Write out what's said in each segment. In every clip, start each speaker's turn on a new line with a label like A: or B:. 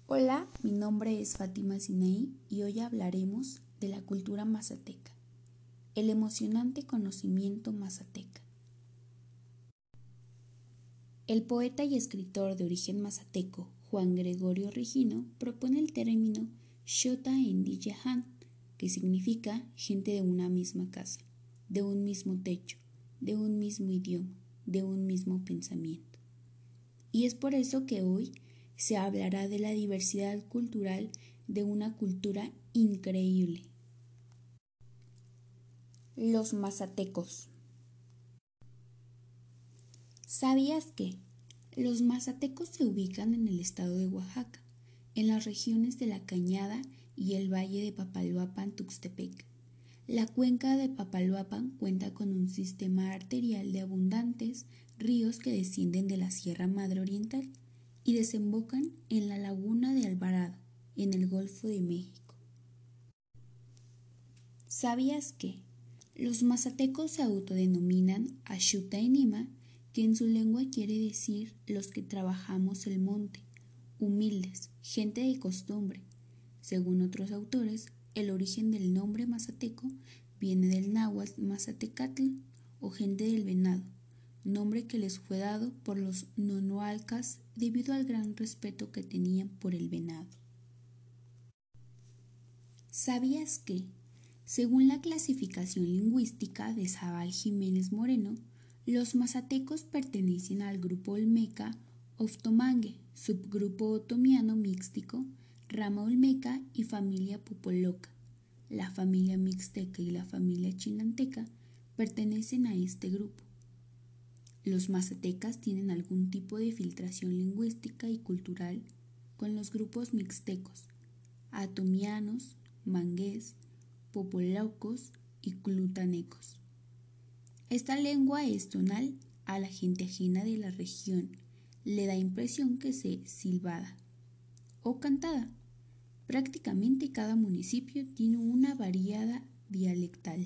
A: Hola, mi nombre es Fátima Sinaí y hoy hablaremos de la cultura mazateca, el emocionante conocimiento mazateca. El poeta y escritor de origen mazateco, Juan Gregorio Regino, propone el término Xota Endiyahan, que significa gente de una misma casa, de un mismo techo, de un mismo idioma, de un mismo pensamiento. Y es por eso que hoy se hablará de la diversidad cultural de una cultura increíble. Los mazatecos. ¿Sabías que los mazatecos se ubican en el estado de Oaxaca, en las regiones de La Cañada y el valle de Papaloapan-Tuxtepec? La cuenca de Papaloapan cuenta con un sistema arterial de abundantes ríos que descienden de la Sierra Madre Oriental y desembocan en la laguna de Alvarado, en el Golfo de México. ¿Sabías que los mazatecos se autodenominan Axuta-Enima, que en su lengua quiere decir los que trabajamos el monte, humildes, gente de costumbre? Según otros autores, el origen del nombre mazateco viene del náhuatl mazatecatl o gente del venado, nombre que les fue dado por los nonoalcas debido al gran respeto que tenían por el venado. ¿Sabías que, según la clasificación lingüística de Zabal Jiménez Moreno, los mazatecos pertenecen al grupo olmeca Oftomangue, subgrupo otomiano mixtico, rama olmeca y familia popoloca? La familia mixteca y la familia chinanteca pertenecen a este grupo. Los mazatecas tienen algún tipo de filtración lingüística y cultural con los grupos mixtecos, atomianos, mangués, popolocos y clutanecos. Esta lengua es tonal a la gente ajena de la región, le da impresión que se silbada o cantada. Prácticamente cada municipio tiene una variada dialectal.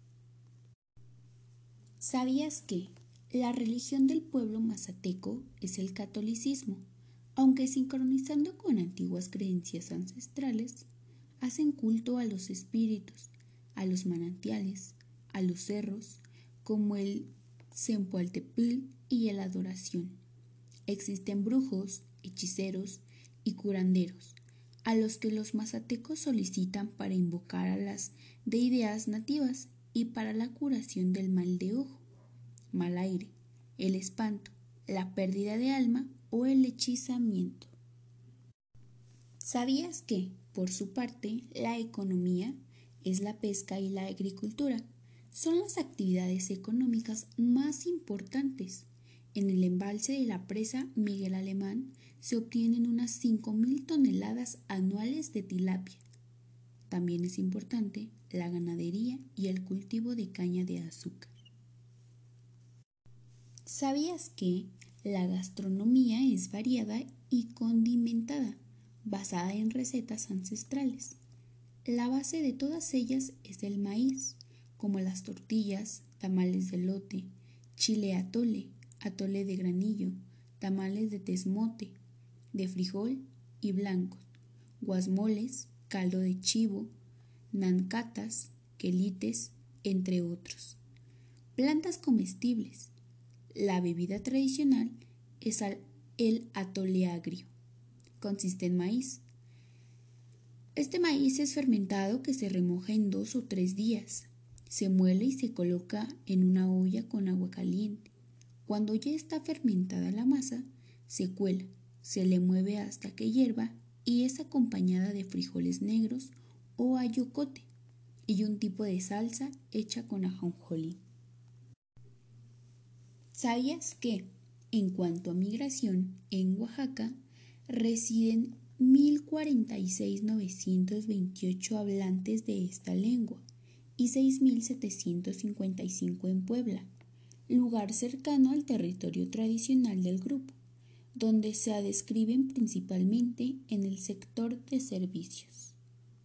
A: ¿Sabías que la religión del pueblo mazateco es el catolicismo? Aunque sincronizando con antiguas creencias ancestrales, hacen culto a los espíritus, a los manantiales, a los cerros, como el Zempoaltepil y la adoración. Existen brujos, hechiceros y curanderos, a los que los mazatecos solicitan para invocar a las deidades nativas y para la curación del mal de ojo, mal aire, el espanto, la pérdida de alma o el hechizamiento. ¿Sabías que, por su parte, la economía es la pesca y la agricultura? Son las actividades económicas más importantes. En el embalse de la presa Miguel Alemán se obtienen unas 5.000 toneladas anuales de tilapia. También es importante la ganadería y el cultivo de caña de azúcar. ¿Sabías que la gastronomía es variada y condimentada, basada en recetas ancestrales? La base de todas ellas es el maíz, como las tortillas, tamales de elote, chile atole, atole de granillo, tamales de tezmote, de frijol y blancos, guasmoles, caldo de chivo, nancatas, quelites, entre otros. Plantas comestibles. La bebida tradicional es el atole agrio. Consiste en maíz. Este maíz es fermentado que se remoja en 2 o 3 días. Se muele y se coloca en una olla con agua caliente. Cuando ya está fermentada la masa, se cuela, se le mueve hasta que hierva y es acompañada de frijoles negros o ayocote y un tipo de salsa hecha con ajonjolí. ¿Sabías que, en cuanto a migración, en Oaxaca residen 1.046.928 hablantes de esta lengua y 6.755 en Puebla, lugar cercano al territorio tradicional del grupo, donde se describen principalmente en el sector de servicios?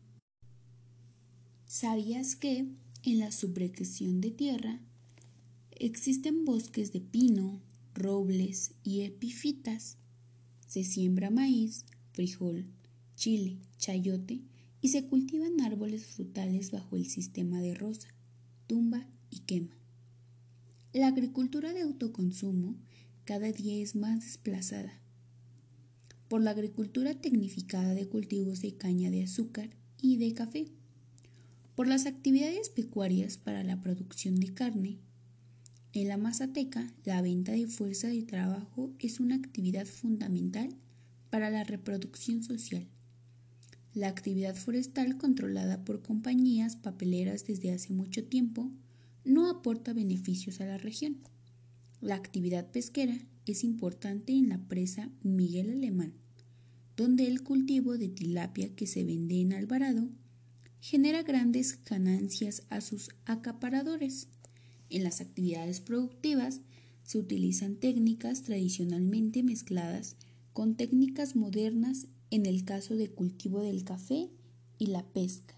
A: ¿Sabías que, en la subregión de tierra, existen bosques de pino, robles y epifitas? Se siembra maíz, frijol, chile, chayote y se cultivan árboles frutales bajo el sistema de roza, tumba y quema. La agricultura de autoconsumo cada día es más desplazada por la agricultura tecnificada de cultivos de caña de azúcar y de café, por las actividades pecuarias para la producción de carne. En la Mazateca, la venta de fuerza de trabajo es una actividad fundamental para la reproducción social. La actividad forestal controlada por compañías papeleras desde hace mucho tiempo no aporta beneficios a la región. La actividad pesquera es importante en la presa Miguel Alemán, donde el cultivo de tilapia que se vende en Alvarado genera grandes ganancias a sus acaparadores. En las actividades productivas se utilizan técnicas tradicionalmente mezcladas con técnicas modernas en el caso de cultivo del café y la pesca.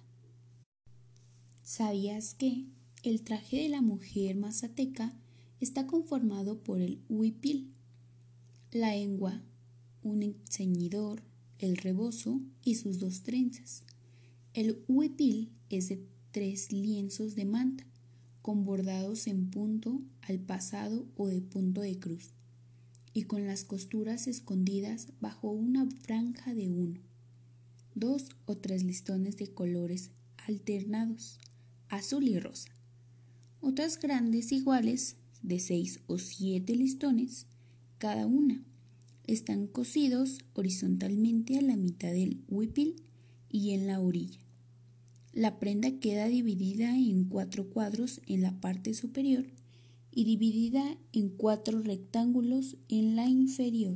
A: ¿Sabías que el traje de la mujer mazateca está conformado por el huipil, la engua, un ceñidor, el rebozo y sus dos trenzas? El huipil es de 3 lienzos de manta, con bordados en punto al pasado o de punto de cruz, y con las costuras escondidas bajo una franja de 1, 2 o 3 listones de colores alternados, azul y rosa. Otras grandes iguales, de 6 o 7 listones cada una, están cosidos horizontalmente a la mitad del huipil y en la orilla. La prenda queda dividida en 4 cuadros en la parte superior y dividida en 4 rectángulos en la inferior.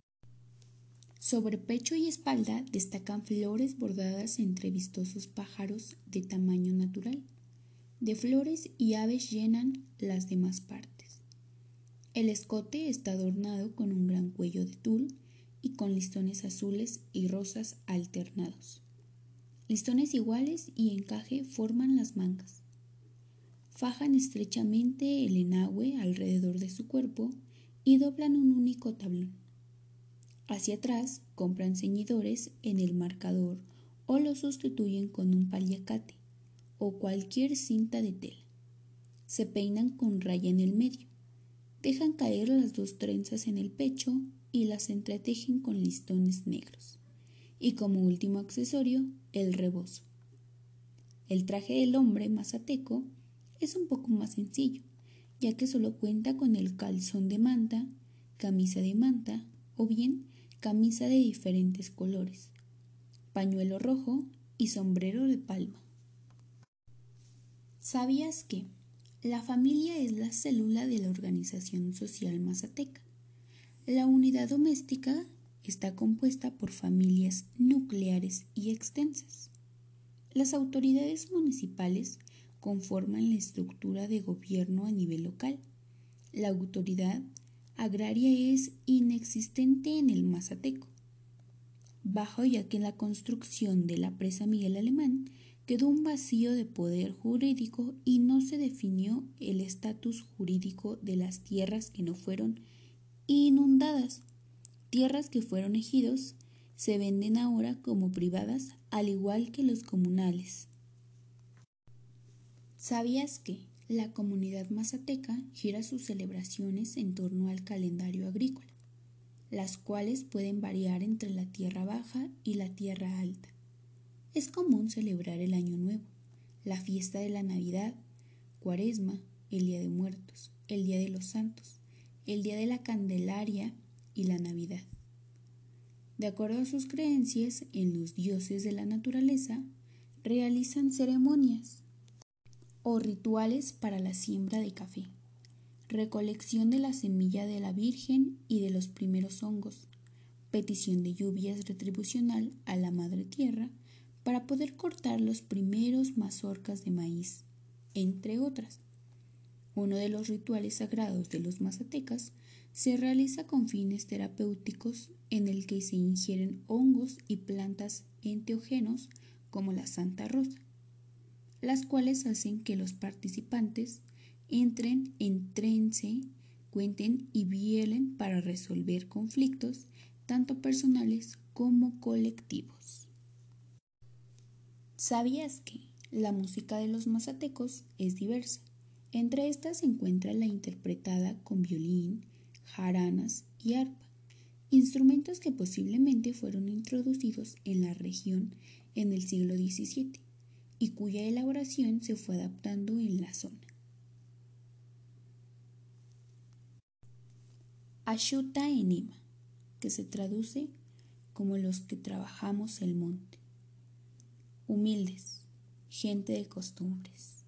A: Sobre pecho y espalda destacan flores bordadas entre vistosos pájaros de tamaño natural. De flores y aves llenan las demás partes. El escote está adornado con un gran cuello de tul y con listones azules y rosas alternados. Listones iguales y encaje forman las mangas. Fajan estrechamente el enagüe alrededor de su cuerpo y doblan un único tablón. Hacia atrás compran ceñidores en el marcador o lo sustituyen con un paliacate o cualquier cinta de tela. Se peinan con raya en el medio. Dejan caer las 2 trenzas en el pecho y las entretejen con listones negros. Y como último accesorio, el rebozo. El traje del hombre mazateco es un poco más sencillo, ya que solo cuenta con el calzón de manta, camisa de manta o bien camisa de diferentes colores, pañuelo rojo y sombrero de palma. ¿Sabías que la familia es la célula de la organización social mazateca? La unidad doméstica está compuesta por familias nucleares y extensas. Las autoridades municipales conforman la estructura de gobierno a nivel local. La autoridad agraria es inexistente en el Mazateco, bajo ya que en la construcción de la presa Miguel Alemán quedó un vacío de poder jurídico y no se definió el estatus jurídico de las tierras que no fueron inundadas. Tierras que fueron ejidos se venden ahora como privadas, al igual que los comunales. ¿Sabías que la comunidad mazateca gira sus celebraciones en torno al calendario agrícola, las cuales pueden variar entre la tierra baja y la tierra alta? Es común celebrar el Año Nuevo, la fiesta de la Navidad, Cuaresma, el Día de Muertos, el Día de los Santos, el Día de la Candelaria y la Navidad. De acuerdo a sus creencias en los dioses de la naturaleza, realizan ceremonias o rituales para la siembra de café, recolección de la semilla de la Virgen y de los primeros hongos, petición de lluvias retribucional a la Madre Tierra para poder cortar los primeros mazorcas de maíz, entre otras. Uno de los rituales sagrados de los mazatecas se realiza con fines terapéuticos en el que se ingieren hongos y plantas enteógenos como la Santa Rosa, las cuales hacen que los participantes entren en trance, cuenten y vielen para resolver conflictos tanto personales como colectivos. ¿Sabías que la música de los mazatecos es diversa? Entre estas se encuentra la interpretada con violín, jaranas y arpa, instrumentos que posiblemente fueron introducidos en la región en el siglo XVII y cuya elaboración se fue adaptando en la zona. Ashuta Enima, que se traduce como los que trabajamos el monte. Humildes, gente de costumbres.